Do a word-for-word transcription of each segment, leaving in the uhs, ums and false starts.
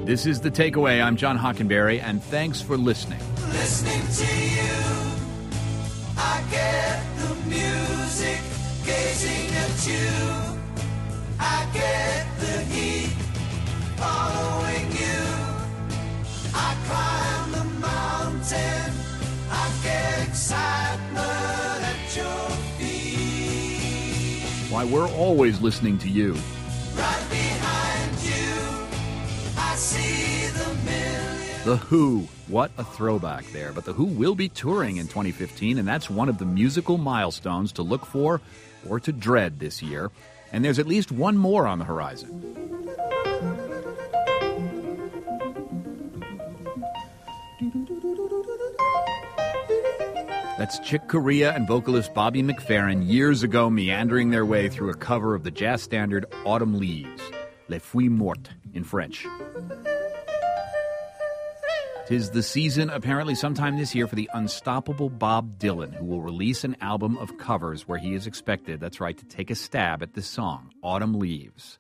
This is The Takeaway. I'm John Hockenberry, and thanks for listening. Listening to you, I get the music, gazing at you. I get the heat, following you. I climb the mountain, I get excitement at your feet. Why, we're always listening to you. Right behind you, I see the million. The Who. What a throwback there. But The Who will be touring in twenty fifteen, and that's one of the musical milestones to look for or to dread this year. And there's at least one more on the horizon. That's Chick Corea and vocalist Bobby McFerrin years ago meandering their way through a cover of the jazz standard Autumn Leaves, Les Feuilles Mortes in French. 'Tis the season, apparently sometime this year, for the unstoppable Bob Dylan, who will release an album of covers where he is expected, that's right, to take a stab at this song, Autumn Leaves.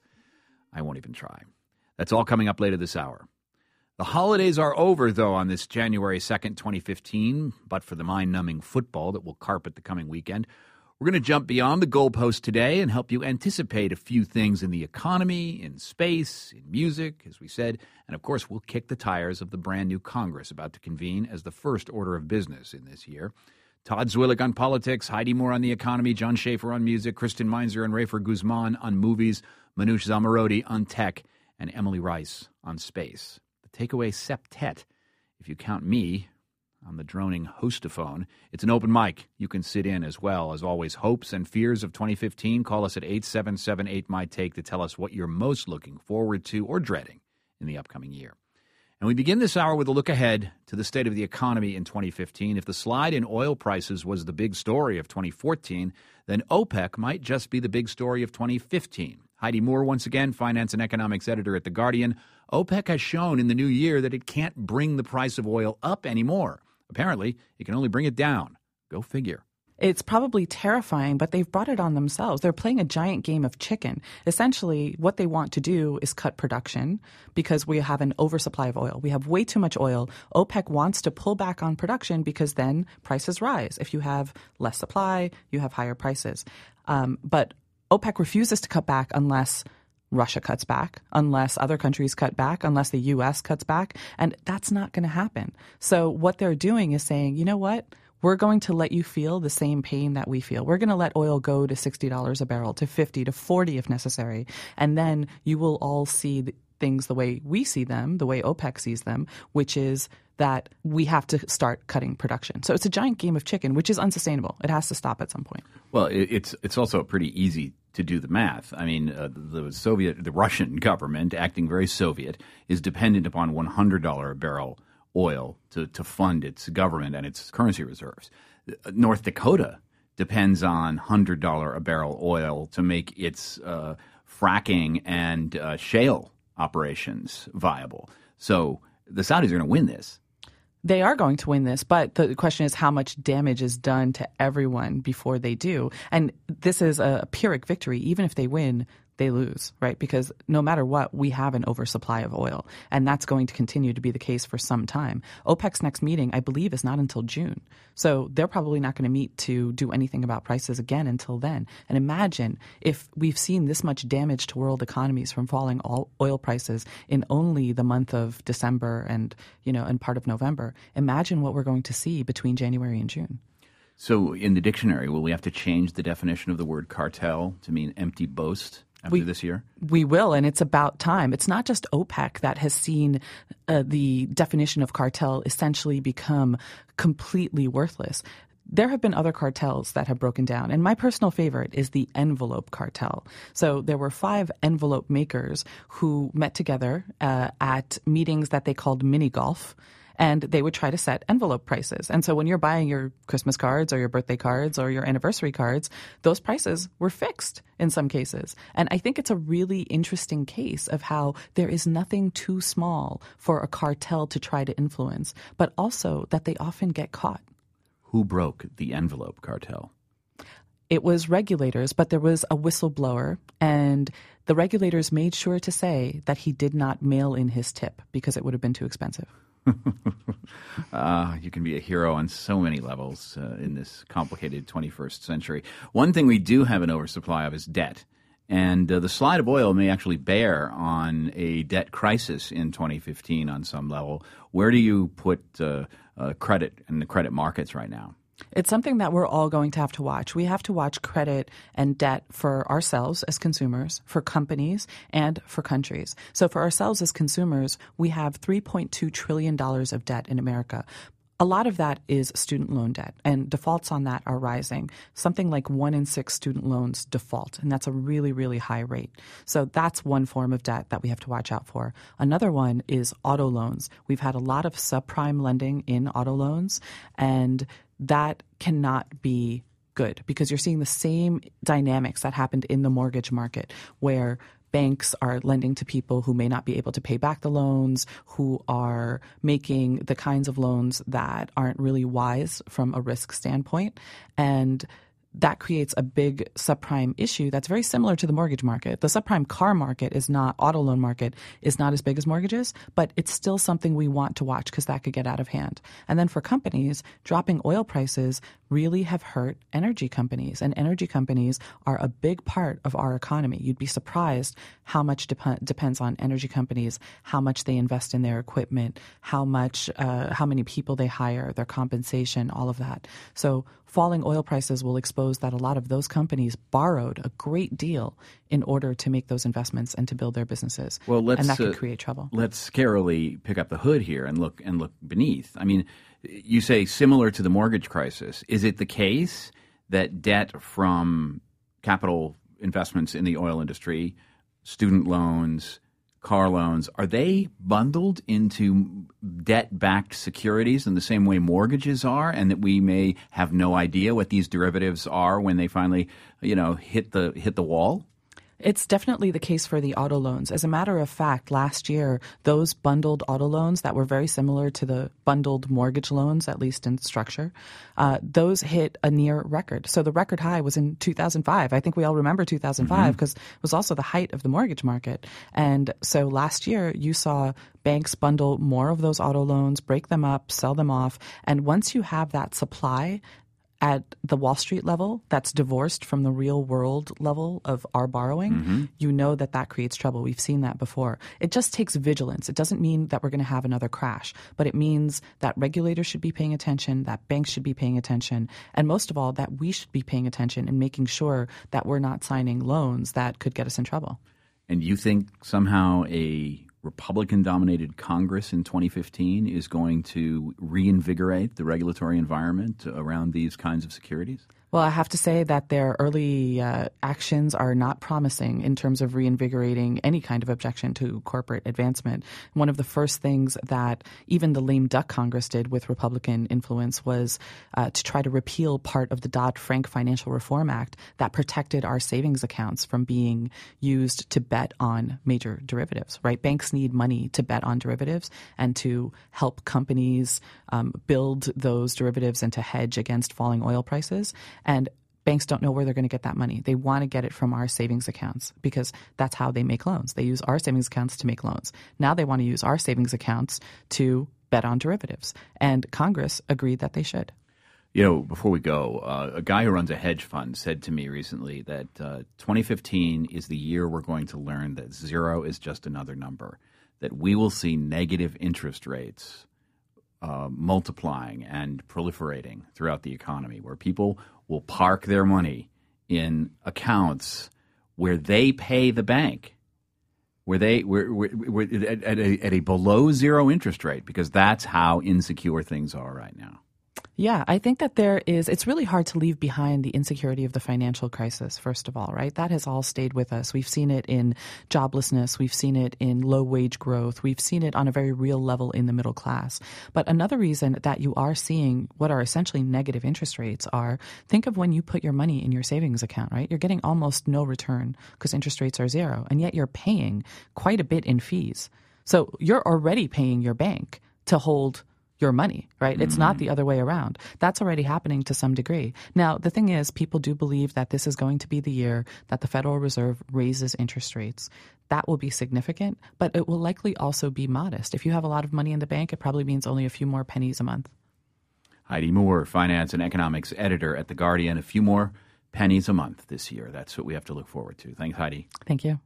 I won't even try. That's all coming up later this hour. The holidays are over, though, on this January second, twenty fifteen, but for the mind-numbing football that will carpet the coming weekend. We're going to jump beyond the goalpost today and help you anticipate a few things in the economy, in space, in music, as we said. And, of course, we'll kick the tires of the brand-new Congress about to convene as the first order of business in this year. Todd Zwillig on politics, Heidi Moore on the economy, John Schaefer on music, Kristen Meinzer and Rafer Guzman on movies, Manoush Zomorodi on tech, and Emily Rice on space. The takeaway septet, if you count me on the droning hostophone. It's an open mic. You can sit in as well. As always, hopes and fears of twenty fifteen. Call us at eight seven seven eight, M Y T A K E to tell us what you're most looking forward to or dreading in the upcoming year. And we begin this hour with a look ahead to the state of the economy in twenty fifteen. If the slide in oil prices was the big story of twenty fourteen, then OPEC might just be the big story of twenty fifteen. Heidi Moore, once again, finance and economics editor at The Guardian. OPEC has shown in the new year that it can't bring the price of oil up anymore. Apparently, it can only bring it down. Go figure. It's probably terrifying, but they've brought it on themselves. They're playing a giant game of chicken. Essentially, what they want to do is cut production because we have an oversupply of oil. We have way too much oil. OPEC wants to pull back on production because then prices rise. If you have less supply, you have higher prices. Um, but OPEC refuses to cut back unless Russia cuts back, unless other countries cut back, unless the U S cuts back. And that's not going to happen. So what they're doing is saying, you know what? We're going to let you feel the same pain that we feel. We're going to let oil go to sixty dollars a barrel, to fifty, to forty if necessary. And then you will all see things the way we see them, the way OPEC sees them, which is that we have to start cutting production. So it's a giant game of chicken, which is unsustainable. It has to stop at some point. Well, it's it's also pretty easy to do the math. I mean, uh, the Soviet, the Russian government, acting very Soviet, is dependent upon one hundred dollars a barrel oil to, to fund its government and its currency reserves. North Dakota depends on one hundred dollars a barrel oil to make its uh, fracking and uh, shale operations viable. So the Saudis are going to win this. They are going to win this, but the question is how much damage is done to everyone before they do. And this is a Pyrrhic victory. Even if they win, they lose, right? Because no matter what, we have an oversupply of oil, and that's going to continue to be the case for some time. OPEC's next meeting, I believe, is not until June. So they're probably not going to meet to do anything about prices again until then. And imagine if we've seen this much damage to world economies from falling oil prices in only the month of December and, you know, and part of November. Imagine what we're going to see between January and June. So in the dictionary, will we have to change the definition of the word cartel to mean empty boast after we, this year? We will, and it's about time. It's not just OPEC that has seen uh, the definition of cartel essentially become completely worthless. There have been other cartels that have broken down, and my personal favorite is the envelope cartel. So there were five envelope makers who met together uh, at meetings that they called mini golf, and they would try to set envelope prices. And so when you're buying your Christmas cards or your birthday cards or your anniversary cards, those prices were fixed in some cases. And I think it's a really interesting case of how there is nothing too small for a cartel to try to influence, but also that they often get caught. Who broke the envelope cartel? It was regulators, but there was a whistleblower, and the regulators made sure to say that he did not mail in his tip because it would have been too expensive. uh, you can be a hero on so many levels uh, in this complicated twenty-first century. One thing we do have an oversupply of is debt. And uh, the slide of oil may actually bear on a debt crisis in twenty fifteen on some level. Where do you put uh, uh, credit in the credit markets right now? It's something that we're all going to have to watch. We have to watch credit and debt for ourselves as consumers, for companies, and for countries. So for ourselves as consumers, we have three point two trillion dollars of debt in America. A lot of that is student loan debt, and defaults on that are rising. Something like one in six student loans default, and that's a really, really high rate. So that's one form of debt that we have to watch out for. Another one is auto loans. We've had a lot of subprime lending in auto loans, and that cannot be good because you're seeing the same dynamics that happened in the mortgage market where banks are lending to people who may not be able to pay back the loans, who are making the kinds of loans that aren't really wise from a risk standpoint. And that creates a big subprime issue that's very similar to the mortgage market. The subprime car market is not, auto loan market is not as big as mortgages, but it's still something we want to watch because that could get out of hand. And then for companies, dropping oil prices really have hurt energy companies, and energy companies are a big part of our economy. You'd be surprised how much dep- depends on energy companies, how much they invest in their equipment, how much, uh, how many people they hire, their compensation, all of that. So falling oil prices will expose that a lot of those companies borrowed a great deal in order to make those investments and to build their businesses. Well, let's, and that could uh, create trouble. Let's scarily pick up the hood here and look and look beneath. I mean, you say similar to the mortgage crisis. Is it the case that debt from capital investments in the oil industry, student loans, car loans, are they bundled into debt-backed securities in the same way mortgages are, and that we may have no idea what these derivatives are when they finally, you know, hit the hit the wall? It's definitely the case for the auto loans. As a matter of fact, last year, those bundled auto loans that were very similar to the bundled mortgage loans, at least in structure, uh, those hit a near record. So the record high was in two thousand five. I think we all remember two thousand five because mm-hmm. it was also the height of the mortgage market. And so last year, you saw banks bundle more of those auto loans, break them up, sell them off. And once you have that supply at the Wall Street level that's divorced from the real world level of our borrowing, mm-hmm. you know that that creates trouble. We've seen that before. It just takes vigilance. It doesn't mean that we're going to have another crash, but it means that regulators should be paying attention, that banks should be paying attention, and most of all, that we should be paying attention and making sure that we're not signing loans that could get us in trouble. And you think somehow a Republican-dominated Congress in twenty fifteen is going to reinvigorate the regulatory environment around these kinds of securities? Well, I have to say that their early uh, actions are not promising in terms of reinvigorating any kind of objection to corporate advancement. One of the first things that even the lame duck Congress did with Republican influence was uh, to try to repeal part of the Dodd-Frank Financial Reform Act that protected our savings accounts from being used to bet on major derivatives, right? Banks need money to bet on derivatives and to help companies um, build those derivatives and to hedge against falling oil prices. And banks don't know where they're going to get that money. They want to get it from our savings accounts because that's how they make loans. They use our savings accounts to make loans. Now they want to use our savings accounts to bet on derivatives. And Congress agreed that they should. You know, before we go, uh, a guy who runs a hedge fund said to me recently that uh, twenty fifteen is the year we're going to learn that zero is just another number, that we will see negative interest rates uh, multiplying and proliferating throughout the economy, where people will park their money in accounts where they pay the bank, where they where, where, where at, at, a, at a below zero interest rate, because that's how insecure things are right now. Yeah, I think that there is, it's really hard to leave behind the insecurity of the financial crisis, first of all, right? That has all stayed with us. We've seen it in joblessness. We've seen it in low wage growth. We've seen it on a very real level in the middle class. But another reason that you are seeing what are essentially negative interest rates are, think of when you put your money in your savings account, right? You're getting almost no return because interest rates are zero, and yet you're paying quite a bit in fees. So you're already paying your bank to hold your money, right? Mm. It's not the other way around. That's already happening to some degree. Now, the thing is, people do believe that this is going to be the year that the Federal Reserve raises interest rates. That will be significant, but it will likely also be modest. If you have a lot of money in the bank, it probably means only a few more pennies a month. Heidi Moore, finance and economics editor at The Guardian. A few more pennies a month this year. That's what we have to look forward to. Thanks, Heidi. Thank you.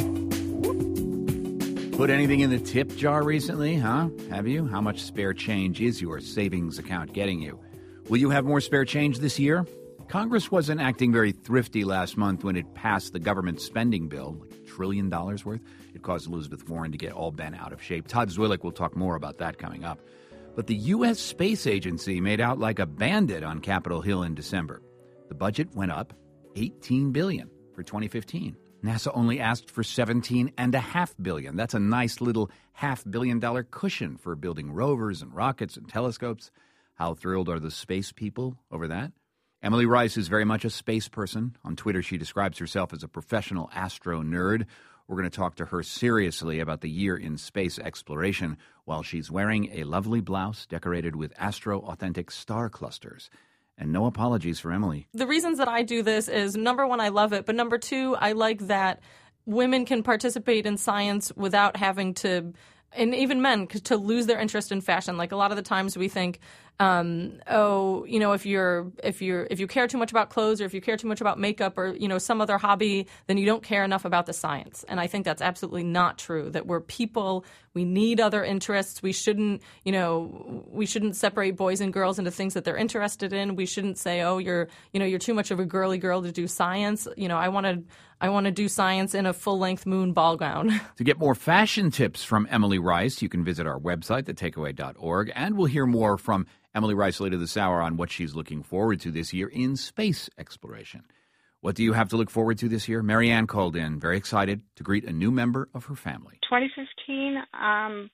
Put anything in the tip jar recently, huh? Have you? How much spare change is your savings account getting you? Will you have more spare change this year? Congress wasn't acting very thrifty last month when it passed the government spending bill, like a trillion dollars worth. It caused Elizabeth Warren to get all bent out of shape. Todd Zwillich will talk more about that coming up. But the U S Space Agency made out like a bandit on Capitol Hill in December. The budget went up eighteen billion dollars for twenty fifteen. NASA only asked for seventeen point five billion dollars. That's a nice little half billion dollar cushion for building rovers and rockets and telescopes. How thrilled are the space people over that? Emily Rice is very much a space person. On Twitter, she describes herself as a professional astro nerd. We're going to talk to her seriously about the year in space exploration while she's wearing a lovely blouse decorated with astro-authentic star clusters. And no apologies for Emily. The reasons that I do this is, number one, I love it. But number two, I like that women can participate in science without having to, and even men, to lose their interest in fashion. Like a lot of the times we think, um, oh, you know, if you're if you're if you care too much about clothes, or if you care too much about makeup, or you know some other hobby, then you don't care enough about the science. And I think that's absolutely not true. That we're people. We need other interests. We shouldn't, you know, we shouldn't separate boys and girls into things that they're interested in. We shouldn't say, oh, you're, you know, you're too much of a girly girl to do science. You know, I want to, I want to do science in a full-length moon ball gown. To get more fashion tips from Emily Rice, you can visit our website, the takeaway dot org, and we'll hear more from Emily Rice later this hour on what she's looking forward to this year in space exploration. What do you have to look forward to this year? Marianne called in, very excited to greet a new member of her family. twenty fifteen, I'm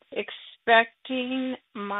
expecting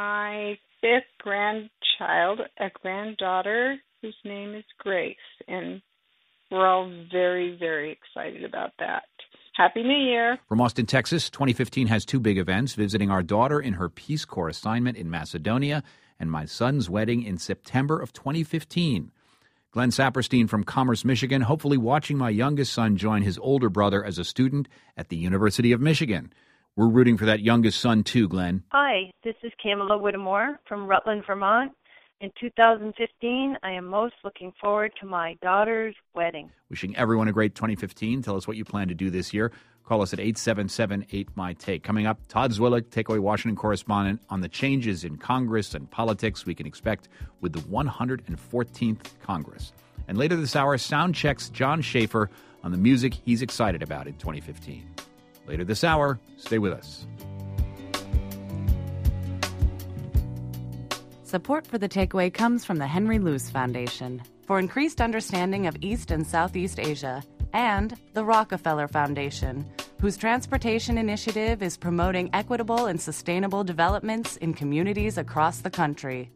my fifth grandchild, a granddaughter whose name is Grace, and we're all very, very excited about that. Happy New Year. From Austin, Texas, twenty fifteen has two big events, visiting our daughter in her Peace Corps assignment in Macedonia and my son's wedding in September of twenty fifteen. Glenn Saperstein from Commerce, Michigan, hopefully watching my youngest son join his older brother as a student at the University of Michigan. We're rooting for that youngest son, too, Glenn. Hi, this is Kamala Whittemore from Rutland, Vermont. In two thousand fifteen, I am most looking forward to my daughter's wedding. Wishing everyone a great twenty fifteen. Tell us what you plan to do this year. Call us at eight seven seven, eight, M Y, T A K E. Coming up, Todd Zwillich, Takeaway Washington correspondent, on the changes in Congress and politics we can expect with the one hundred fourteenth Congress. And later this hour, sound checks John Schaefer on the music he's excited about in twenty fifteen. Later this hour, stay with us. Support for The Takeaway comes from the Henry Luce Foundation for increased understanding of East and Southeast Asia, and the Rockefeller Foundation, whose transportation initiative is promoting equitable and sustainable developments in communities across the country.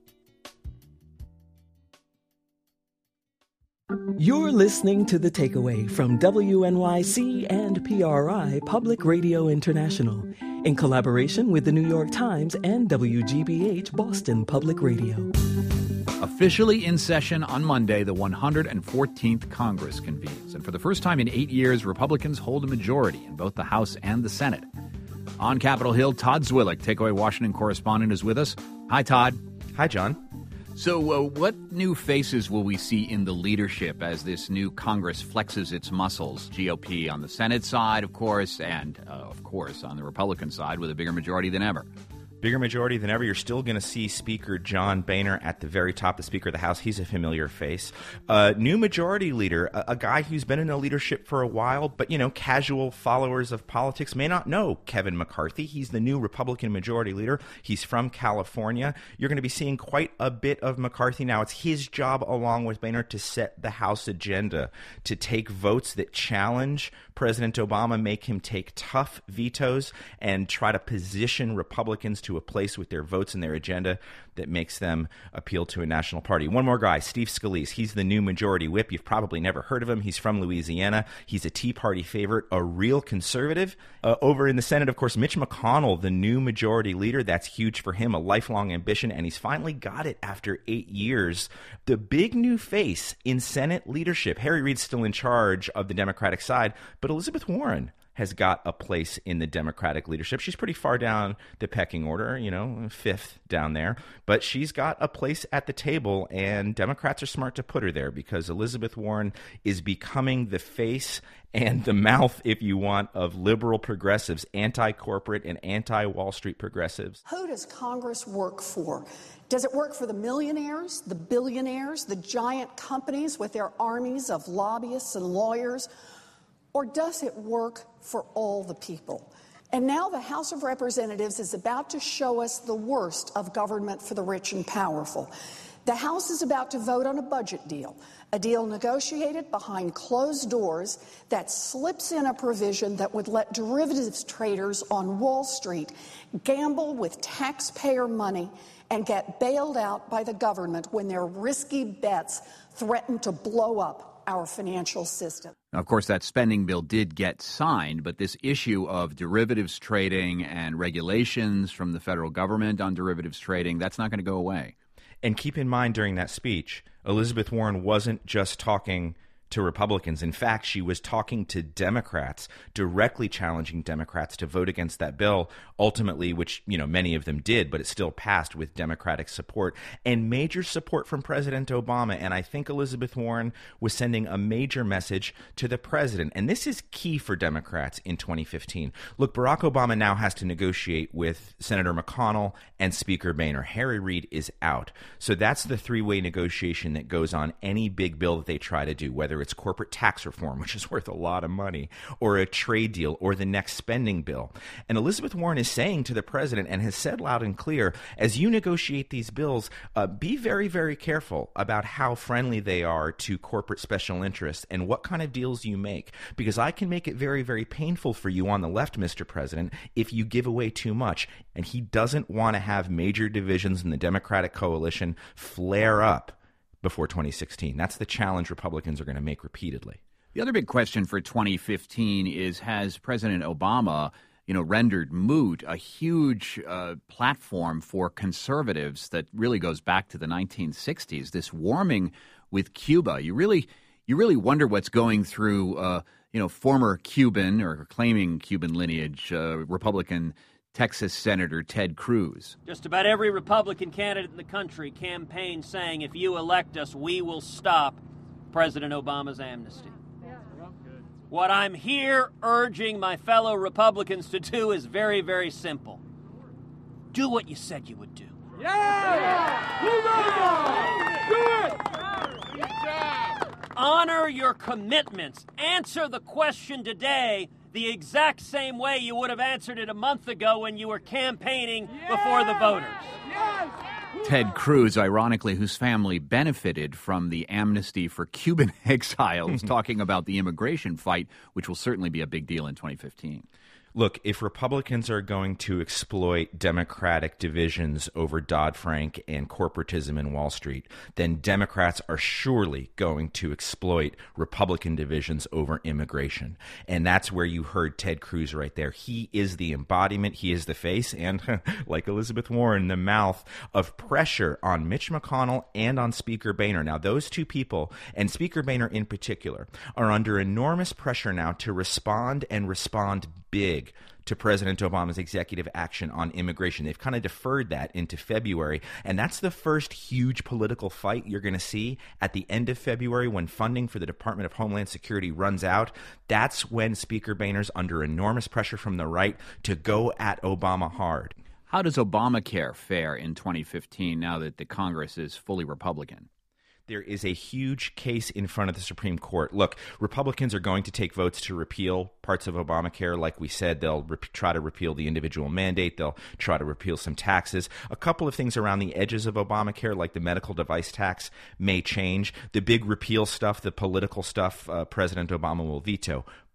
You're listening to The Takeaway from W N Y C and P R I Public Radio International, in collaboration with the New York Times and W G B H Boston Public Radio. Officially in session on Monday, the one hundred fourteenth Congress convenes. And for the first time in eight years, Republicans hold a majority in both the House and the Senate. On Capitol Hill, Todd Zwillich, Takeaway Washington correspondent, is with us. Hi, Todd. Hi, John. So uh, what new faces will we see in the leadership as this new Congress flexes its muscles? G O P on the Senate side, of course, and, uh, of course, on the Republican side with a bigger majority than ever. Bigger majority than ever. You're still going to see Speaker John Boehner at the very top, the Speaker of the House. He's a familiar face. Uh, new majority leader, a, a guy who's been in the leadership for a while, but, you know, casual followers of politics may not know Kevin McCarthy. He's the new Republican majority leader. He's from California. You're going to be seeing quite a bit of McCarthy now. It's his job, along with Boehner, to set the House agenda, to take votes that challenge President Obama, make him take tough vetoes, and try to position Republicans to to a place with their votes and their agenda that makes them appeal to a national party. One more guy, Steve Scalise. He's the new majority whip. You've probably never heard of him. He's from Louisiana. He's a Tea Party favorite, a real conservative. Uh, over in the Senate, of course, Mitch McConnell, the new majority leader. That's huge for him, a lifelong ambition, and he's finally got it after eight years. The big new face in Senate leadership. Harry Reid's still in charge of the Democratic side, but Elizabeth Warren has got a place in the Democratic leadership. She's pretty far down the pecking order, you know, fifth down there. But she's got a place at the table, and Democrats are smart to put her there because Elizabeth Warren is becoming the face and the mouth, if you want, of liberal progressives, anti-corporate and anti-Wall Street progressives. Who does Congress work for? Does it work for the millionaires, the billionaires, the giant companies with their armies of lobbyists and lawyers? Or does it work for all the people? And now the House of Representatives is about to show us the worst of government for the rich and powerful. The House is about to vote on a budget deal, a deal negotiated behind closed doors that slips in a provision that would let derivatives traders on Wall Street gamble with taxpayer money and get bailed out by the government when their risky bets threaten to blow up our financial system. Now, of course, that spending bill did get signed, but this issue of derivatives trading and regulations from the federal government on derivatives trading, that's not going to go away. And keep in mind during that speech, Elizabeth Warren wasn't just talking to Republicans. In fact, she was talking to Democrats, directly challenging Democrats to vote against that bill, ultimately, which, you know, many of them did, but it still passed with Democratic support and major support from President Obama. And I think Elizabeth Warren was sending a major message to the president. And this is key for Democrats in twenty fifteen. Look, Barack Obama now has to negotiate with Senator McConnell and Speaker Boehner. Harry Reid is out. So that's the three-way negotiation that goes on any big bill that they try to do, whether it's corporate tax reform, which is worth a lot of money, or a trade deal, or the next spending bill. And Elizabeth Warren is saying to the president, and has said loud and clear, as you negotiate these bills, uh, be very, very careful about how friendly they are to corporate special interests and what kind of deals you make. Because I can make it very, very painful for you on the left, Mister President, if you give away too much. And he doesn't want to have major divisions in the Democratic coalition flare up before twenty sixteen. That's the challenge Republicans are going to make repeatedly. The other big question for twenty fifteen is, has President Obama, you know, rendered moot a huge uh, platform for conservatives that really goes back to the nineteen sixties, this warming with Cuba? You really you really wonder what's going through, uh, you know, former Cuban or claiming Cuban lineage uh, Republican Texas Senator Ted Cruz. Just about every Republican candidate in the country campaigned saying, if you elect us, we will stop President Obama's amnesty. Yeah. What I'm here urging my fellow Republicans to do is very, very simple. Do what you said you would do. Yeah! Do it! Honor your commitments. Answer the question today the exact same way you would have answered it a month ago when you were campaigning yeah! before the voters. Yes! Ted Cruz, ironically, whose family benefited from the amnesty for Cuban exiles, talking about the immigration fight, which will certainly be a big deal in twenty fifteen. Look, if Republicans are going to exploit Democratic divisions over Dodd-Frank and corporatism in Wall Street, then Democrats are surely going to exploit Republican divisions over immigration. And that's where you heard Ted Cruz right there. He is the embodiment, he is the face, and like Elizabeth Warren, the mouth of pressure on Mitch McConnell and on Speaker Boehner. Now, those two people, and Speaker Boehner in particular, are under enormous pressure now to respond and respond big to President Obama's executive action on immigration. They've kind of deferred that into February, and that's the first huge political fight you're going to see at the end of February when funding for the Department of Homeland Security runs out. That's when Speaker Boehner's under enormous pressure from the right to go at Obama hard. How does Obamacare fare in twenty fifteen now that the Congress is fully Republican? There is a huge case in front of the Supreme Court. Look, Republicans are going to take votes to repeal parts of Obamacare. Like we said, they'll re- try to repeal the individual mandate. They'll try to repeal some taxes. A couple of things around the edges of Obamacare, like the medical device tax, may change. The big repeal stuff, the political stuff, uh, President Obama will veto.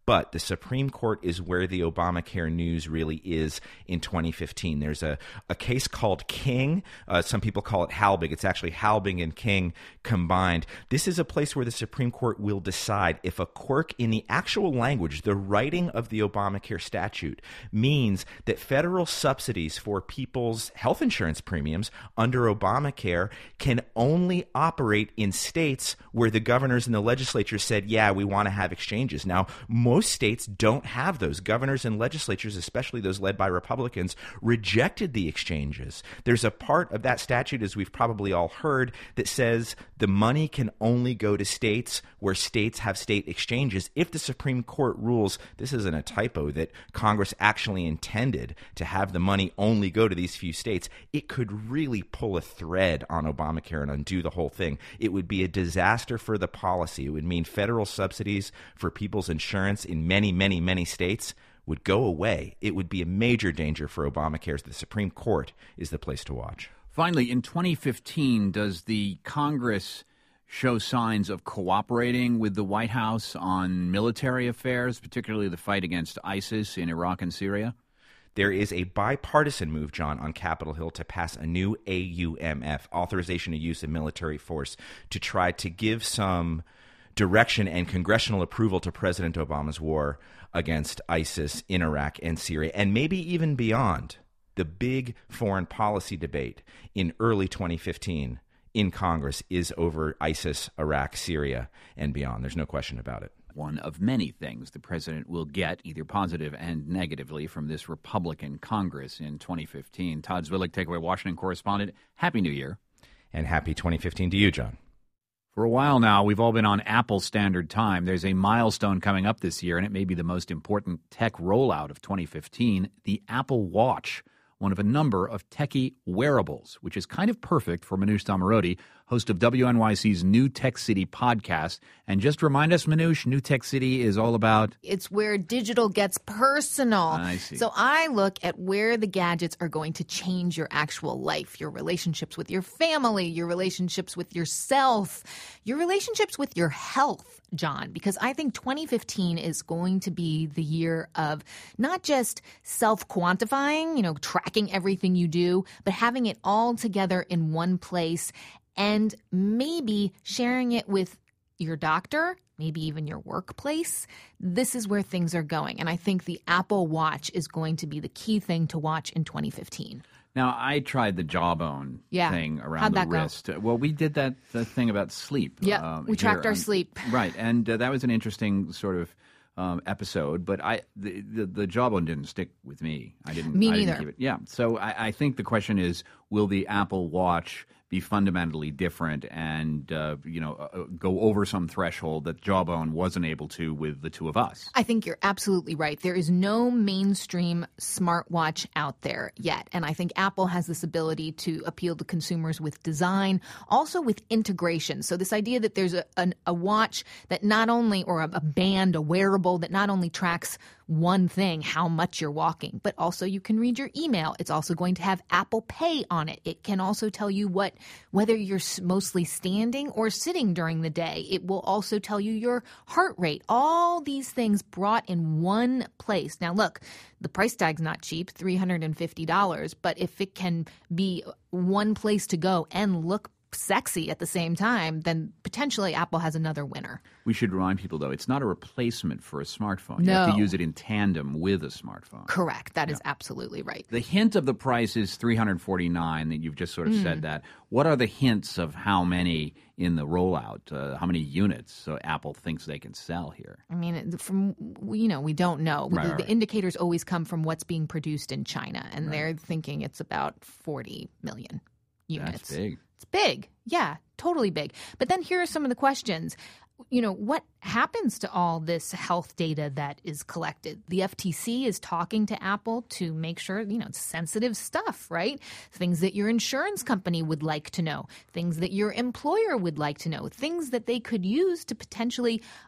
But the Supreme Court is where the Obamacare news really is in twenty fifteen. There's a, a case called King. Uh, some people call it Halbig. It's actually Halbig and King combined. This is a place where the Supreme Court will decide if a quirk in the actual language, the writing of the Obamacare statute, means that federal subsidies for people's health insurance premiums under Obamacare can only operate in states where the governors and the legislature said, yeah, we want to have exchanges. Now, most states don't have those. Governors and legislatures, especially those led by Republicans, rejected the exchanges. There's a part of that statute, as we've probably all heard, that says the money can only go to states where states have state exchanges. If the Supreme Court rules, this isn't a typo, that Congress actually intended to have the money only go to these few states, it could really pull a thread on Obamacare and undo the whole thing. It would be a disaster for the policy. It would mean federal subsidies for people's insurance in many, many, many states would go away. It would be a major danger for Obamacare. The Supreme Court is the place to watch. Finally, in twenty fifteen, does the Congress show signs of cooperating with the White House on military affairs, particularly the fight against ISIS in Iraq and Syria? There is a bipartisan move, John, on Capitol Hill to pass a new A U M F, authorization to use of military force, to try to give some direction and congressional approval to President Obama's war against ISIS in Iraq and Syria, and maybe even beyond. The big foreign policy debate in early twenty fifteen in Congress is over ISIS, Iraq, Syria, and beyond. There's no question about it. One of many things the president will get, either positive and negatively, from this Republican Congress in twenty fifteen. Todd Zwillich, Takeaway Washington correspondent. Happy New Year. And happy twenty fifteen to you, John. For a while now, we've all been on Apple Standard Time. There's a milestone coming up this year, and it may be the most important tech rollout of twenty fifteen, the Apple Watch, one of a number of techie wearables, which is kind of perfect for Manoush Zomorodi, host of W N Y C's New Tech City podcast. And just remind us, Manoush, New Tech City is all about... It's where digital gets personal. I see. So I look at where the gadgets are going to change your actual life, your relationships with your family, your relationships with yourself, your relationships with your health, John, because I think twenty fifteen is going to be the year of not just self-quantifying, you know, tracking everything you do, but having it all together in one place and maybe sharing it with your doctor, maybe even your workplace. This is where things are going. And I think the Apple Watch is going to be the key thing to watch in twenty fifteen. Now, I tried the Jawbone yeah. thing around How'd the that go? wrist. Well, we did that the thing about sleep. Yeah, um, we tracked here. our sleep. Right, and uh, that was an interesting sort of um, episode. But I, the, the the Jawbone didn't stick with me. I didn't. Me I didn't neither. keep it. Yeah, so I, I think the question is, will the Apple Watch be fundamentally different and, uh, you know, uh, go over some threshold that Jawbone wasn't able to with the two of us? I think you're absolutely right. There is no mainstream smartwatch out there yet. And I think Apple has this ability to appeal to consumers with design, also with integration. So this idea that there's a, an, a watch that not only, or a, a band, a wearable that not only tracks one thing, how much you're walking, but also you can read your email. It's also going to have Apple Pay on it. It can also tell you what, whether you're mostly standing or sitting during the day. It will also tell you your heart rate. All these things brought in one place. Now, look, the price tag's not cheap, three hundred fifty dollars, but if it can be one place to go and look sexy at the same time, then potentially Apple has another winner. We should remind people, though, it's not a replacement for a smartphone. No. You have to use it in tandem with a smartphone. Correct. That yeah. is absolutely right. The hint of the price is three hundred forty-nine dollars, that you've just sort of mm. said that. What are the hints of how many in the rollout, uh, how many units so Apple thinks they can sell here? I mean, from, you know, we don't know. Right, the, right. the indicators always come from what's being produced in China, and right. they're thinking it's about forty million units. That's big. It's big. Yeah, totally big. But then here are some of the questions. You know, what happens to all this health data that is collected? The F T C is talking to Apple to make sure, you know, it's sensitive stuff, right? Things that your insurance company would like to know, things that your employer would like to know, things that they could use to potentially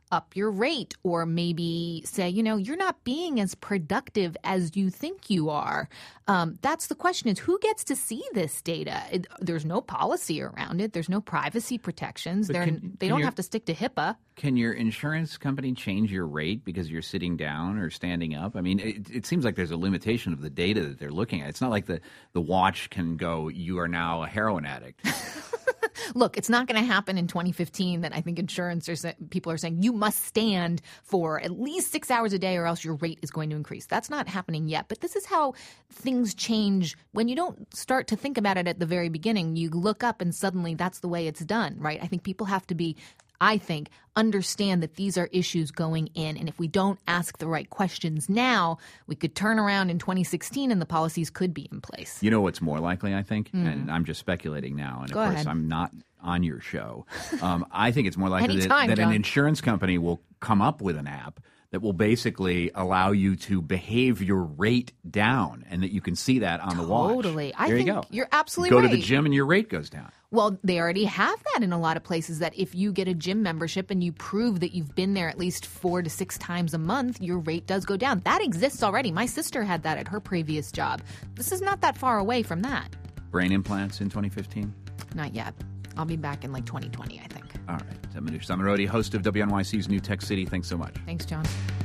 up your rate or maybe say, you know, you're not being as productive as you think you are. Um, that's the question is who gets to see this data? It, there's no policy around it. There's no privacy protections. They're, can, they can don't your, have to stick to HIPAA. Can your insurance company change your rate because you're sitting down or standing up? I mean, it, it seems like there's a limitation of the data that they're looking at. It's not like the, the watch can go, you are now a heroin addict. Look, it's not going to happen in twenty fifteen that I think insurance or people are saying you must stand for at least six hours a day or else your rate is going to increase. That's not happening yet. But this is how things change when you don't start to think about it at the very beginning. You look up and suddenly that's the way it's done, right? I think people have to be, I think, understand that these are issues going in. And if we don't ask the right questions now, we could turn around in twenty sixteen and the policies could be in place. You know what's more likely, I think? Mm. And I'm just speculating now. And, of Go course, ahead. I'm not on your show. Um, I think it's more likely Anytime, that, that John. an insurance company will come up with an app that will basically allow you to behave your rate down and that you can see that on the watch. Totally. I there think you go. you're absolutely you go right. to the gym and your rate goes down. Well, they already have that in a lot of places that if you get a gym membership and you prove that you've been there at least four to six times a month, your rate does go down. That exists already. My sister had that at her previous job. This is not that far away from that. Brain implants in twenty fifteen? Not yet. I'll be back in like twenty twenty, I think. All right. Manoush Zomorodi, host of W N Y C's New Tech City. Thanks so much. Thanks, John.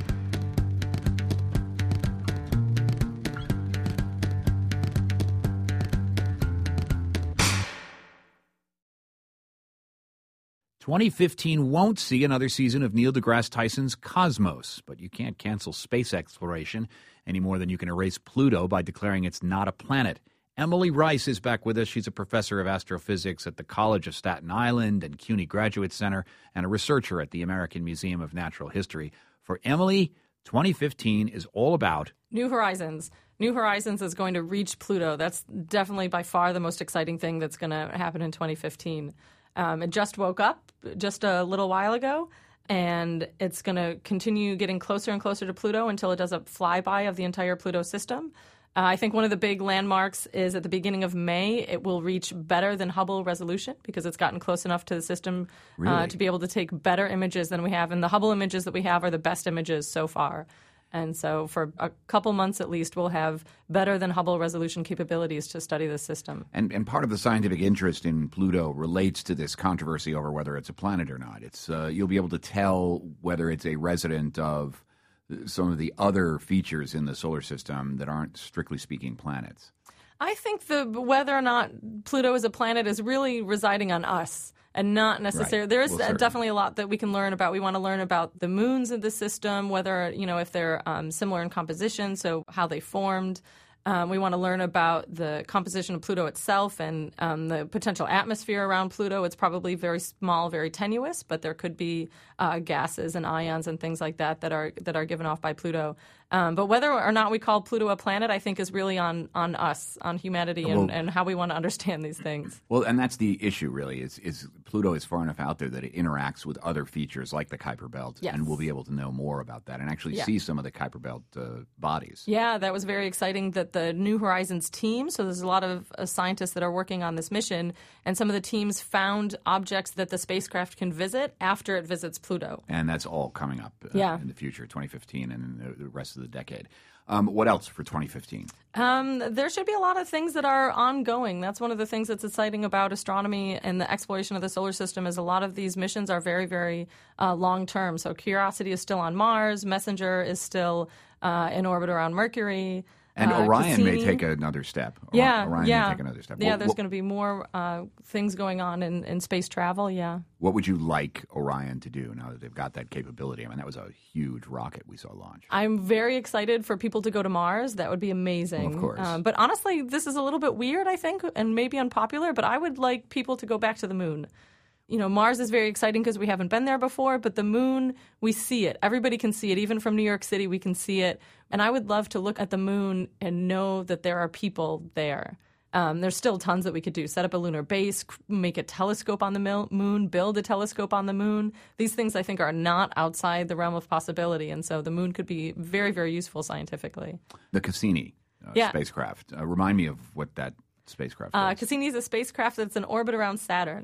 twenty fifteen won't see another season of Neil deGrasse Tyson's Cosmos, but you can't cancel space exploration any more than you can erase Pluto by declaring it's not a planet. Emily Rice is back with us. She's a professor of astrophysics at the College of Staten Island and C U N Y Graduate Center and a researcher at the American Museum of Natural History. For Emily, twenty fifteen is all about New Horizons. New Horizons is going to reach Pluto. That's definitely by far the most exciting thing that's going to happen in twenty fifteen. Um, it just woke up just a little while ago, and it's going to continue getting closer and closer to Pluto until it does a flyby of the entire Pluto system. Uh, I think one of the big landmarks is at the beginning of May, it will reach better than Hubble resolution because it's gotten close enough to the system Really? uh, to be able to take better images than we have. And the Hubble images that we have are the best images so far. And so for a couple months at least, we'll have better than Hubble resolution capabilities to study the system. And, and part of the scientific interest in Pluto relates to this controversy over whether it's a planet or not. It's uh, you'll be able to tell whether it's a resident of some of the other features in the solar system that aren't, strictly speaking, planets. I think the whether or not Pluto is a planet is really residing on us. And not necessarily. Right. There is Well, definitely a lot that we can learn about. We want to learn about the moons of the system, whether, you know, if they're um, similar in composition, so how they formed. Um, we want to learn about the composition of Pluto itself and um, the potential atmosphere around Pluto. It's probably very small, very tenuous, but there could be uh, gases and ions and things like that that are that are given off by Pluto. Um, but whether or not we call Pluto a planet, I think, is really on on us, on humanity, and, Well, and how we want to understand these things. Well, and that's the issue, really, is, is Pluto is far enough out there that it interacts with other features like the Kuiper Belt, Yes. and we'll be able to know more about that and actually Yeah. see some of the Kuiper Belt uh, bodies. Yeah, that was very exciting that the New Horizons team, so there's a lot of uh, scientists that are working on this mission, and some of the teams found objects that the spacecraft can visit after it visits Pluto. And that's all coming up uh, Yeah. in the future, twenty fifteen and the, the rest of the decade. Um, what else for twenty fifteen? Um, there should be a lot of things that are ongoing. That's one of the things that's exciting about astronomy and the exploration of the solar system is a lot of these missions are very, very uh, long-term. So Curiosity is still on Mars. Messenger is still uh, in orbit around Mercury. And Uh, Orion may Cassini. take another step. Or- Yeah, Orion yeah. may take another step. Yeah, What- there's what, going to be more uh, things going on in, in space travel, yeah. what would you like Orion to do now that they've got that capability? I mean, that was a huge rocket we saw launch. I'm very excited for people to go to Mars. That would be amazing. Well, of course. Um, but honestly, this is a little bit weird, I think, and maybe unpopular, but I would like people to go back to the moon. You know, Mars is very exciting because we haven't been there before, but the moon, we see it. Everybody can see it. Even from New York City, we can see it. And I would love to look at the moon and know that there are people there. Um, there's still tons that we could do. Set up a lunar base, c- make a telescope on the mil- moon, build a telescope on the moon. These things, I think, are not outside the realm of possibility. And so the moon could be very, very useful scientifically. The Cassini uh, Yeah. spacecraft. Uh, remind me of what that spacecraft Uh, does. Cassini is a spacecraft that's in orbit around Saturn.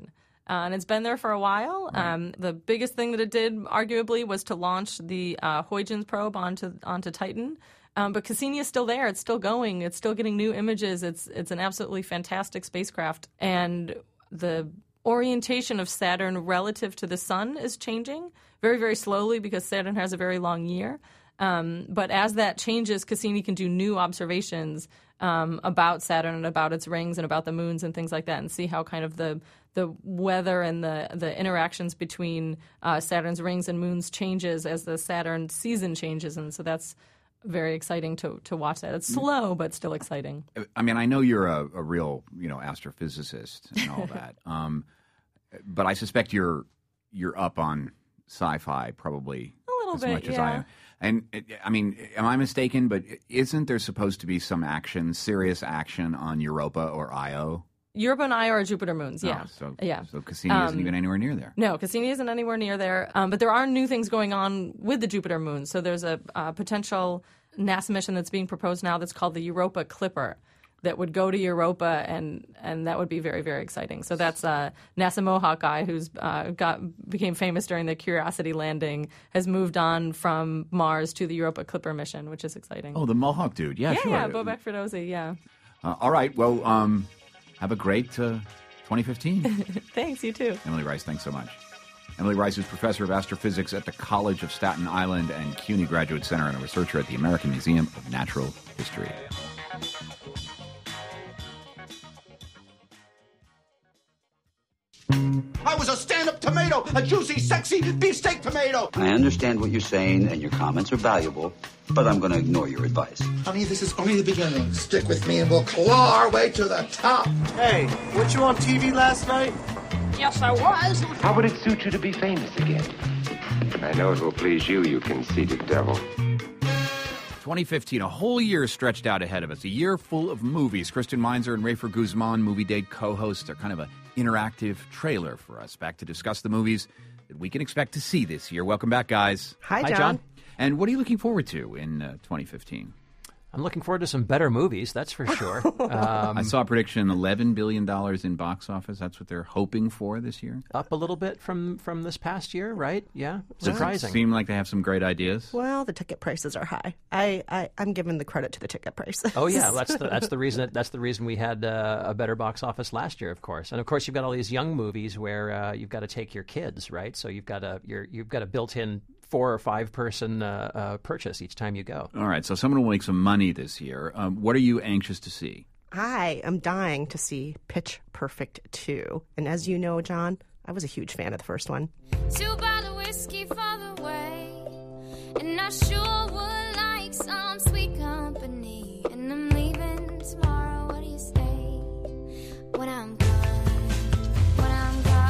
Uh, and it's been there for a while. Right. Um, the biggest thing that it did, arguably, was to launch the uh, Huygens probe onto onto Titan. Um, but Cassini is still there. It's still going. It's still getting new images. It's it's an absolutely fantastic spacecraft. And the orientation of Saturn relative to the sun is changing very, very slowly because Saturn has a very long year. Um, but as that changes, Cassini can do new observations um, about Saturn and about its rings and about the moons and things like that, and see how kind of the the weather and the the interactions between uh, Saturn's rings and moons changes as the Saturn season changes. And so that's very exciting to to watch that. It's slow, but still exciting. I mean, I know you're a, a real, you know, astrophysicist and all that, um, but I suspect you're you're up on sci-fi probably a little as bit, much yeah. as I am. And I mean, am I mistaken? But isn't there supposed to be some action, serious action on Europa or Io? Europa and Io are Jupiter moons, yeah. Oh, so, yeah. so Cassini um, isn't even anywhere near there. No, Cassini isn't anywhere near there. Um, but there are new things going on with the Jupiter moons. So there's a, a potential NASA mission that's being proposed now that's called the Europa Clipper that would go to Europa, and, and that would be very, very exciting. So that's a NASA Mohawk guy who's uh, got became famous during the Curiosity landing, has moved on from Mars to the Europa Clipper mission, which is exciting. Oh, the Mohawk dude. Yeah, yeah sure. Yeah, Bobek Ferdowsi, yeah. Uh, all right. Well, um, have a great uh, twenty fifteen. Thanks, you too. Emily Rice, thanks so much. Emily Rice is professor of astrophysics at the College of Staten Island and CUNY Graduate Center and a researcher at the American Museum of Natural History. I was a stand-up tomato, a juicy, sexy beefsteak tomato. I understand what you're saying, and your comments are valuable, but I'm going to ignore your advice. Honey, this is only the beginning. Stick with me and we'll claw our way to the top. Hey, weren't you on T V last night? Yes, I was. How would it suit you to be famous again? I know it will please you, you conceited devil. twenty fifteen, a whole year stretched out ahead of us. A year full of movies. Kristen Meinzer and Rafer Guzman, Movie Date co-hosts, are kind of an interactive trailer for us. Back to discuss the movies that we can expect to see this year. Welcome back, guys. Hi, John. Hi, John. And what are you looking forward to in uh, twenty fifteen? I'm looking forward to some better movies, that's for sure. Um, I saw a prediction, eleven billion dollars in box office. That's what they're hoping for this year. Up a little bit from, from this past year, right? Yeah, Does surprising. it seem like they have some great ideas? Well, the ticket prices are high. I, I, I'm giving the credit to the ticket prices. Oh, yeah, that's the, that's the reason That's the reason we had uh, a better box office last year, of course. And, of course, you've got all these young movies where uh, you've got to take your kids, right? So you've got a, you're, you've got a built-in four or five person uh, uh, purchase each time you go. All right, so someone will make some money this year. Um, what are you anxious to see? I am dying to see Pitch Perfect two. And as you know, John, I was a huge fan of the first one. Two bottle whiskey for the way, and I sure would like some sweet company. And I'm leaving tomorrow. What do you say? When I'm gone, when I'm gone.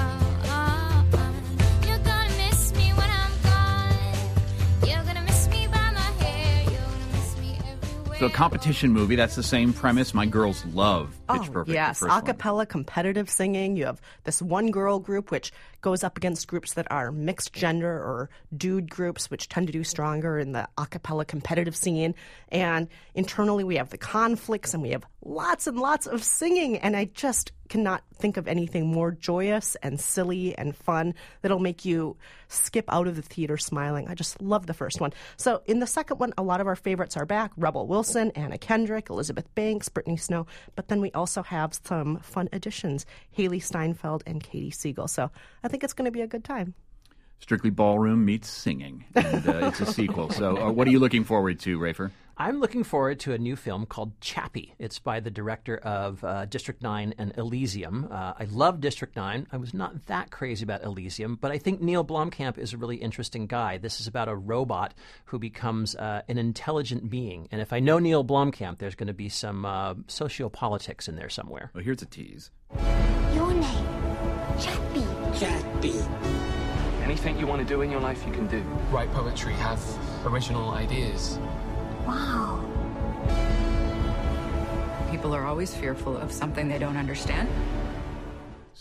So a competition movie, that's the same premise. My girls love Pitch oh, Perfect. Yes, the first a cappella one. competitive singing. You have this one girl group which goes up against groups that are mixed gender or dude groups, which tend to do stronger in the a cappella competitive scene. And internally we have the conflicts and we have lots and lots of singing. And I just cannot think of anything more joyous and silly and fun that'll make you skip out of the theater smiling. I just love the first one. So in the second one, a lot of our favorites are back. Rebel Wilson, Anna Kendrick, Elizabeth Banks, Brittany Snow. But then we also have some fun additions, Haley Steinfeld and Katie Siegel. So I think it's going to be a good time. Strictly Ballroom meets singing, and uh, it's a sequel. So uh, what are you looking forward to, Rafer? I'm looking forward to a new film called Chappie. It's by the director of uh, District nine and Elysium. Uh, I love District nine. I was not that crazy about Elysium, but I think Neil Blomkamp is a really interesting guy. This is about a robot who becomes uh, an intelligent being. And if I know Neil Blomkamp, there's going to be some uh, sociopolitics in there somewhere. Well, here's a tease. Your name, Chappie. Chappie. Anything you want to do in your life, you can do. Write poetry, have original ideas. Wow. People are always fearful of something they don't understand.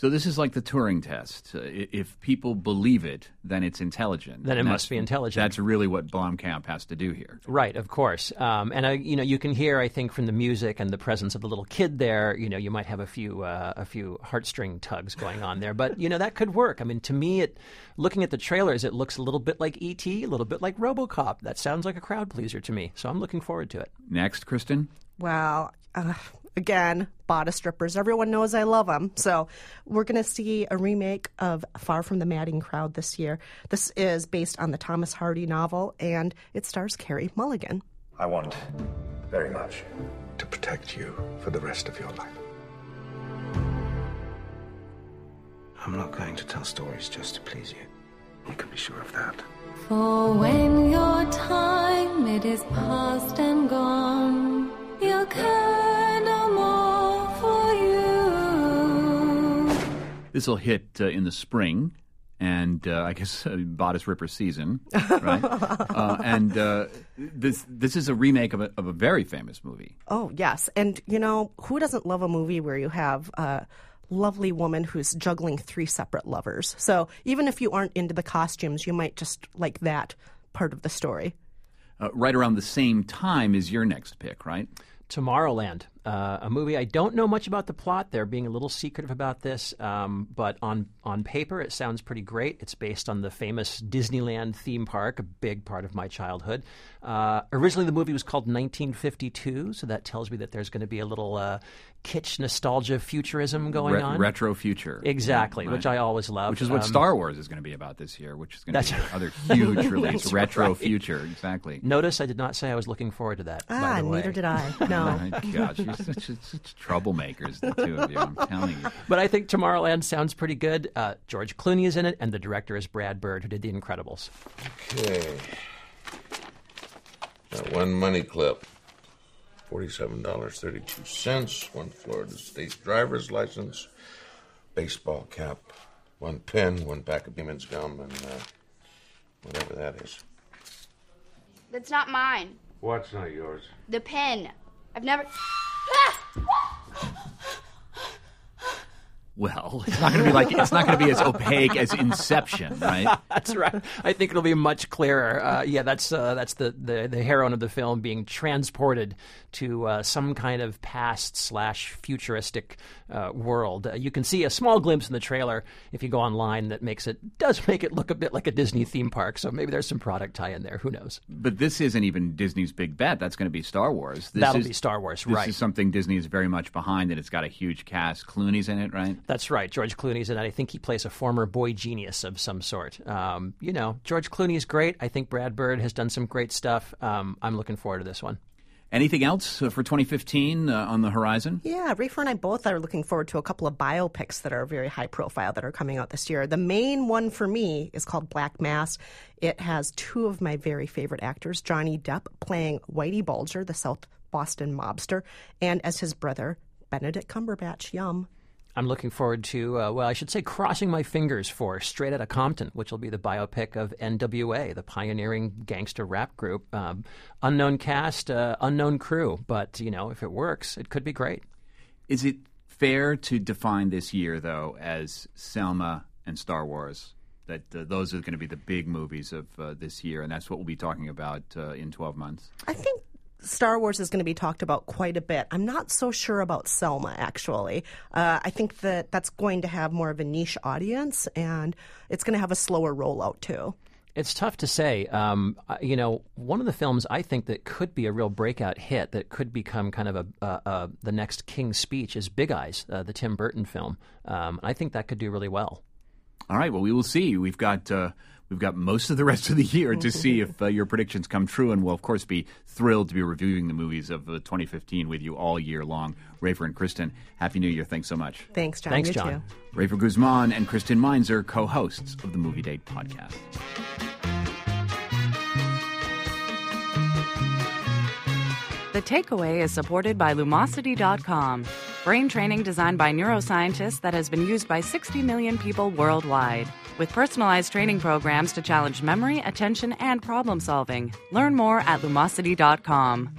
So this is like the Turing test. Uh, if people believe it, then it's intelligent. Then it And must that's- be intelligent. That's really what Blomkamp has to do here. Right, of course. Um, and, I, you know, you can hear, I think, from the music and the presence of the little kid there, you know, you might have a few uh, a few heartstring tugs going on there. But, you know, that could work. I mean, to me, it looking at the trailers, it looks a little bit like E T, a little bit like RoboCop. That sounds like a crowd pleaser to me. So I'm looking forward to it. Next, Kristen? Well, uh, again, bodice strippers. Everyone knows I love them. So we're going to see a remake of Far From the Madding Crowd this year. This is based on the Thomas Hardy novel, and it stars Carey Mulligan. I want very much to protect you for the rest of your life. I'm not going to tell stories just to please you. You can be sure of that. For when your time it is past and gone, you'll care no more for you. This will hit uh, in the spring, and uh, I guess uh, bodice ripper season, right? uh, and uh, this this is a remake of a, of a very famous movie. Oh, yes. And, you know, who doesn't love a movie where you have a lovely woman who's juggling three separate lovers? So even if you aren't into the costumes, you might just like that part of the story. Uh, right around the same time is your next pick, right? Tomorrowland, uh, a movie I don't know much about the plot. They're being a little secretive about this, um, but on on paper it sounds pretty great. It's based on the famous Disneyland theme park, a big part of my childhood. Uh, originally, the movie was called nineteen fifty-two, so that tells me that there's going to be a little uh, kitsch nostalgia futurism going Re- on. Retro future. Exactly, Right. which I always love. Which is what Um, Star Wars is going to be about this year, which is going That's to be another huge release. That's Retro right. future, exactly. Notice I did not say I was looking forward to that. by Ah, the way. neither did I. No. My gosh, you're such, such troublemakers, the two of you, I'm telling you. But I think Tomorrowland sounds pretty good. Uh, George Clooney is in it, and the director is Brad Bird, who did The Incredibles. Okay. Got one money clip. forty-seven dollars and thirty-two cents. One Florida State driver's license. Baseball cap. One pen. One pack of Beeman's gum. And uh, whatever that is. That's not mine. What's not yours? The pen. I've never. Well, it's not going to be like it's not going to be as opaque as Inception, right? That's right. I think it'll be much clearer. Uh, yeah, that's uh, that's the, the the heroine of the film being transported to uh, some kind of past slash futuristic uh, world. Uh, you can see a small glimpse in the trailer if you go online that makes it does make it look a bit like a Disney theme park. So maybe there's some product tie in there. Who knows? But this isn't even Disney's big bet. That's going to be Star Wars. This That'll is, be Star Wars, this right? This is something Disney is very much behind, and it's got a huge cast. Clooney's in it, right? That's right. George Clooney's in it. I think he plays a former boy genius of some sort. Um, you know, George Clooney is great. I think Brad Bird has done some great stuff. Um, I'm looking forward to this one. Anything else uh, for twenty fifteen uh, on the horizon? Yeah, Rafer and I both are looking forward to a couple of biopics that are very high profile that are coming out this year. The main one for me is called Black Mass. It has two of my very favorite actors, Johnny Depp playing Whitey Bulger, the South Boston mobster, and as his brother, Benedict Cumberbatch. Yum. I'm looking forward to, uh, well, I should say crossing my fingers for Straight Outta Compton, which will be the biopic of N W A, the pioneering gangster rap group. Um, unknown cast, uh, unknown crew, but, you know, if it works, it could be great. Is it fair to define this year, though, as Selma and Star Wars? That uh, those are going to be the big movies of uh, this year, and that's what we'll be talking about uh, in twelve months? I think Star Wars is going to be talked about quite a bit. I'm not so sure about Selma, actually. Uh, I think that that's going to have more of a niche audience, and it's going to have a slower rollout, too. It's tough to say. Um, you know, one of the films I think that could be a real breakout hit, that could become kind of a uh, uh, the next King's Speech, is Big Eyes, uh, the Tim Burton film. Um, I think that could do really well. All right. Well, we will see. We've got uh, we've got most of the rest of the year to see if uh, your predictions come true, and we'll of course be thrilled to be reviewing the movies of uh, twenty fifteen with you all year long. Rafer and Kristen, Happy New Year! Thanks so much. Thanks, John. Thanks, You John. too. Rafer Guzman and Kristen Meinzer, co-hosts of the Movie Date podcast. The Takeaway is supported by Lumosity dot com. Brain training designed by neuroscientists that has been used by sixty million people worldwide. With personalized training programs to challenge memory, attention, and problem solving. Learn more at Lumosity dot com.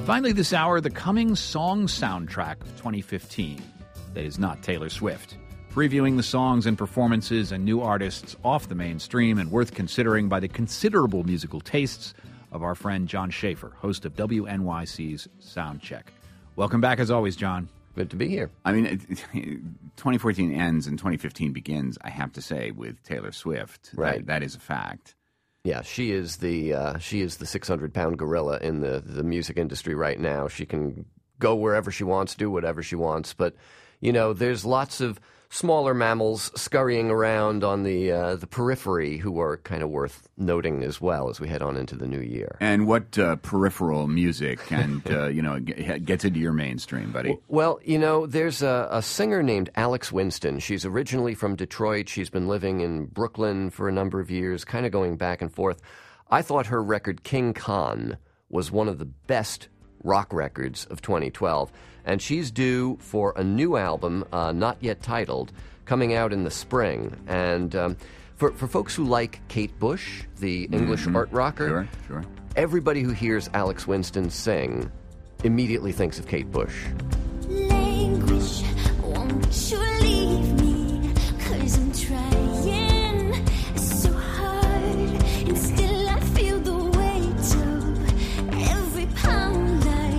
Finally, this hour, the coming song soundtrack of twenty fifteen that is not Taylor Swift. Previewing the songs and performances and new artists off the mainstream and worth considering by the considerable musical tastes of our friend John Schaefer, host of W N Y C's Soundcheck. Welcome back, as always, John. Good to be here. I mean, it, it, twenty fourteen ends and twenty fifteen begins, I have to say, with Taylor Swift. Right. That, that is a fact. Yeah, she is the uh, she is the six hundred pound gorilla in the, the music industry right now. She can go wherever she wants, do whatever she wants. But, you know, there's lots of smaller mammals scurrying around on the uh, the periphery who are kind of worth noting as well as we head on into the new year. And what uh, peripheral music and, uh, you know, g- gets into your mainstream, buddy? Well, you know, there's a, a singer named Alex Winston. She's originally from Detroit. She's been living in Brooklyn for a number of years, kind of going back and forth. I thought her record King Khan was one of the best rock records of twenty twelve. And she's due for a new album, uh, not yet titled, coming out in the spring. And um, for, for folks who like Kate Bush, the English mm-hmm. art rocker, sure, sure. everybody who hears Alex Winston sing immediately thinks of Kate Bush. Language, won't you leave me? 'Cause I'm trying so hard, and still I feel the weight of every pound.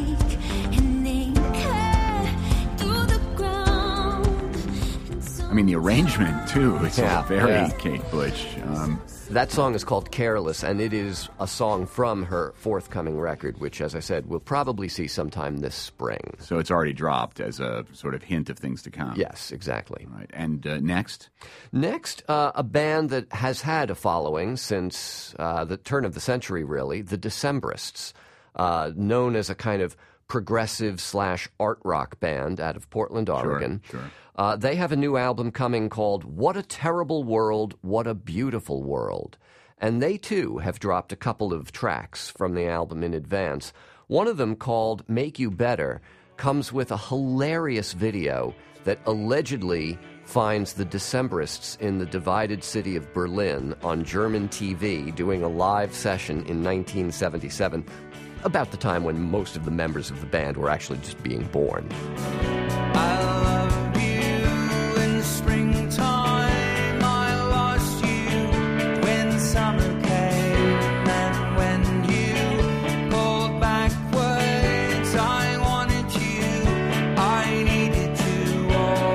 I mean, the arrangement, too. It's yeah, all very yeah. Kate Bush. Um, that song is called Careless, and it is a song from her forthcoming record, which, as I said, we'll probably see sometime this spring. So it's already dropped as a sort of hint of things to come. Yes, exactly. Right. And uh, next? Next, uh, a band that has had a following since uh, the turn of the century, really, the Decemberists, uh, known as a kind of progressive slash art rock band out of Portland, Oregon. Sure, sure. Uh, they have a new album coming called What a Terrible World, What a Beautiful World. And they, too, have dropped a couple of tracks from the album in advance. One of them, called Make You Better, comes with a hilarious video that allegedly finds the Decemberists in the divided city of Berlin on German T V doing a live session in nineteen seventy-seven, about the time when most of the members of the band were actually just being born. I loved you in springtime, I lost you when summer came, and when you pulled backwards, I wanted you, I needed to,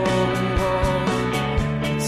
oh,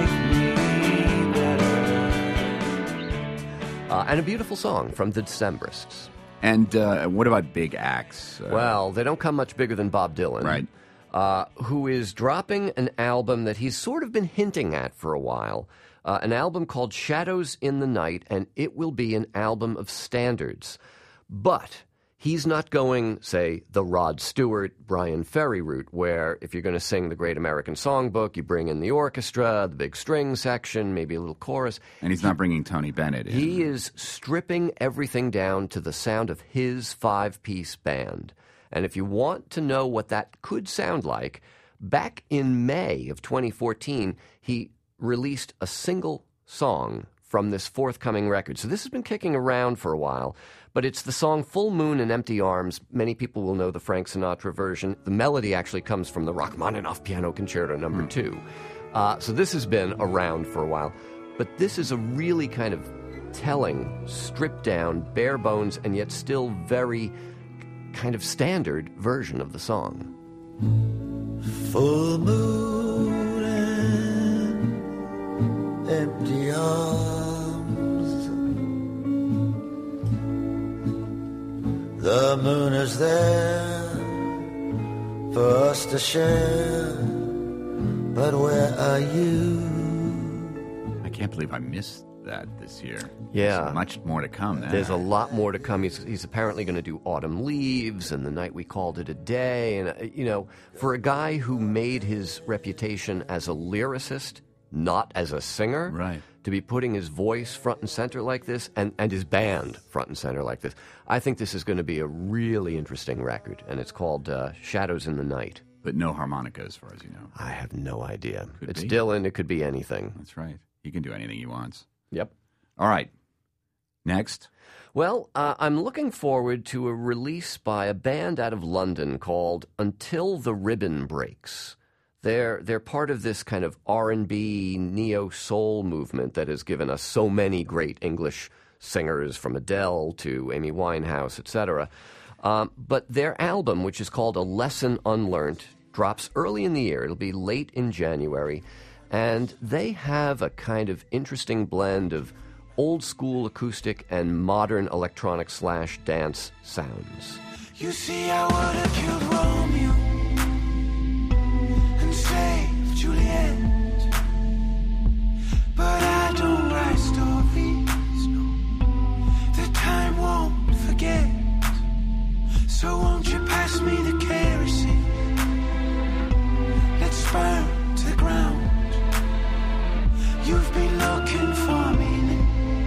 to make me better. Uh, and a beautiful song from the Decemberists. And uh, what about big acts? Uh, well, they don't come much bigger than Bob Dylan. Right. Uh, who is dropping an album that he's sort of been hinting at for a while. Uh, an album called Shadows in the Night, and it will be an album of standards. But he's not going, say, the Rod Stewart, Brian Ferry route, where if you're going to sing the Great American Songbook, you bring in the orchestra, the big string section, maybe a little chorus. And he's not bringing Tony Bennett in. He is stripping everything down to the sound of his five-piece band. And if you want to know what that could sound like, back in May of twenty fourteen, he released a single song from this forthcoming record. So this has been kicking around for a while, but it's the song Full Moon and Empty Arms. Many people will know the Frank Sinatra version. The melody actually comes from the Rachmaninoff Piano Concerto number mm. two. Uh, so this has been around for a while. But this is a really kind of telling, stripped down, bare bones, and yet still very kind of standard version of the song. Full moon and empty arms. The moon is there for us to share, but where are you? I can't believe I missed that this year. Yeah. There's much more to come there. There's a lot more to come. He's, he's apparently going to do Autumn Leaves and The Night We Called It a Day. And, uh, you know, for a guy who made his reputation as a lyricist, not as a singer, right, to be putting his voice front and center like this, and, and his band front and center like this, I think this is going to be a really interesting record. And it's called uh, Shadows in the Night. But no harmonica, as far as you know. I have no idea. Could it's be. Dylan. It could be anything. That's right. He can do anything he wants. Yep. All right. Next. Well, uh, I'm looking forward to a release by a band out of London called Until the Ribbon Breaks. They're they're part of this kind of R and B neo-soul movement that has given us so many great English singers, from Adele to Amy Winehouse, et cetera. Um, but their album, which is called A Lesson Unlearned, drops early in the year. It'll be late in January. And they have a kind of interesting blend of old-school acoustic and modern electronic slash dance sounds. You see, I would have killed Romeo and saved Juliet, but I don't write stories, no, the time won't forget. So won't you pass me the kerosene? Let's burn to the ground. You've been looking for me.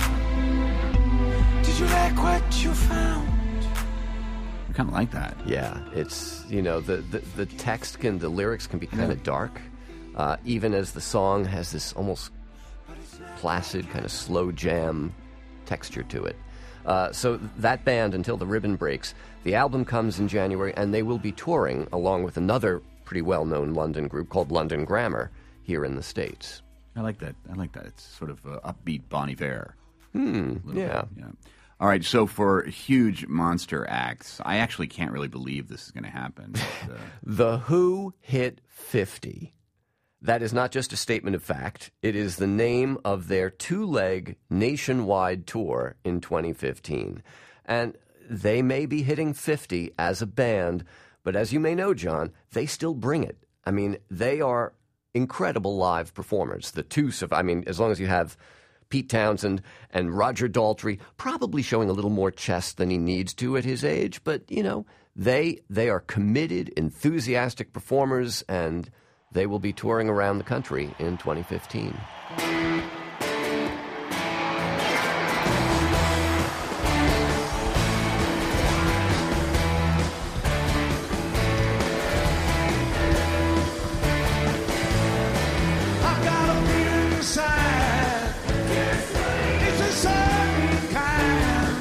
Did you like what you found? I kind of like that. Yeah, it's, you know, the, the, the text can, the lyrics can be kind Yeah. of dark, uh, even as the song has this almost placid, kind of slow jam texture to it. Uh, so that band, Until the Ribbon Breaks, the album comes in January, and they will be touring along with another pretty well-known London group called London Grammar here in the States. I like that. I like that. It's sort of uh, upbeat Bon Iver. Hmm, A little yeah. bit, yeah. All right, so for huge monster acts, I actually can't really believe this is going to happen. But, uh, The Who hit fifty. That is not just a statement of fact. It is the name of their two-leg nationwide tour in twenty fifteen. And they may be hitting fifty as a band, but as you may know, John, they still bring it. I mean, they are incredible live performers. The two, I mean, as long as you have Pete Townsend and Roger Daltrey, probably showing a little more chest than he needs to at his age, but, you know, they they are committed, enthusiastic performers, and they will be touring around the country in twenty fifteen. I've got a feeling inside. It's a certain kind.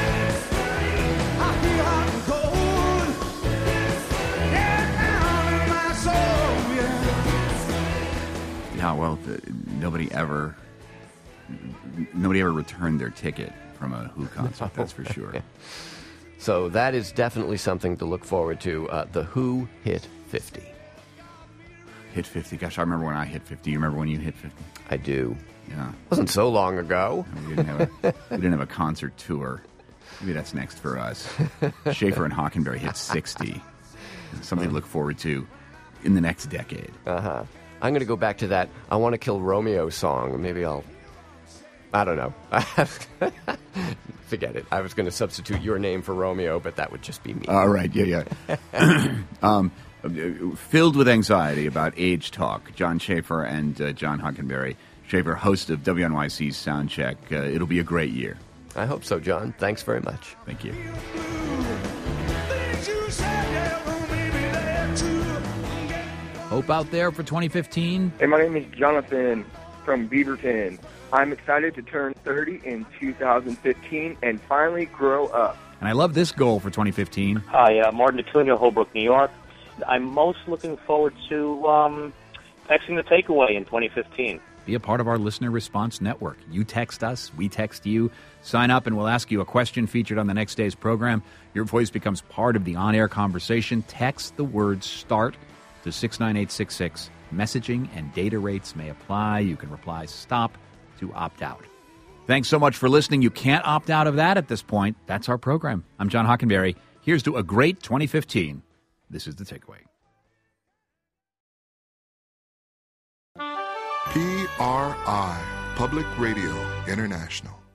I feel hot and cold. Yeah, down in my soul, yeah. yeah, well, the, nobody ever, nobody ever returned their ticket from a Who concert. That's for sure. So that is definitely something to look forward to. Uh, the Who hit fifty. Hit fifty. Gosh, I remember when I hit fifty. You remember when you hit fifty? I do. Yeah. Wasn't so long ago. We didn't have a, we didn't have a concert tour. Maybe that's next for us. Schaefer and Hockenberry hit sixty. Something to look forward to in the next decade. Uh-huh. I'm going to go back to that I Want to Kill Romeo song. Maybe I'll... I don't know. Forget it. I was going to substitute your name for Romeo, but that would just be me. All right. Yeah, yeah. um, filled with anxiety about age talk, John Schaefer and uh, John Hockenberry. Schaefer, host of W N Y C's Soundcheck. Uh, it'll be a great year. I hope so, John. Thanks very much. Thank you. Hope out there for twenty fifteen. Hey, my name is Jonathan from Beaverton. I'm excited to turn thirty in two thousand fifteen and finally grow up. And I love this goal for twenty fifteen. Hi, uh, Martin Acuna, Holbrook, New York. I'm most looking forward to um, texting the takeaway in twenty fifteen. Be a part of our listener response network. You text us, we text you. Sign up and we'll ask you a question featured on the next day's program. Your voice becomes part of the on-air conversation. Text the word START to six nine eight six six. Messaging and data rates may apply. You can reply STOP to opt out. Thanks so much for listening. You can't opt out of that at this point. That's our program. I'm John Hockenberry. Here's to a great twenty fifteen. This is The Takeaway. P R I, Public Radio International.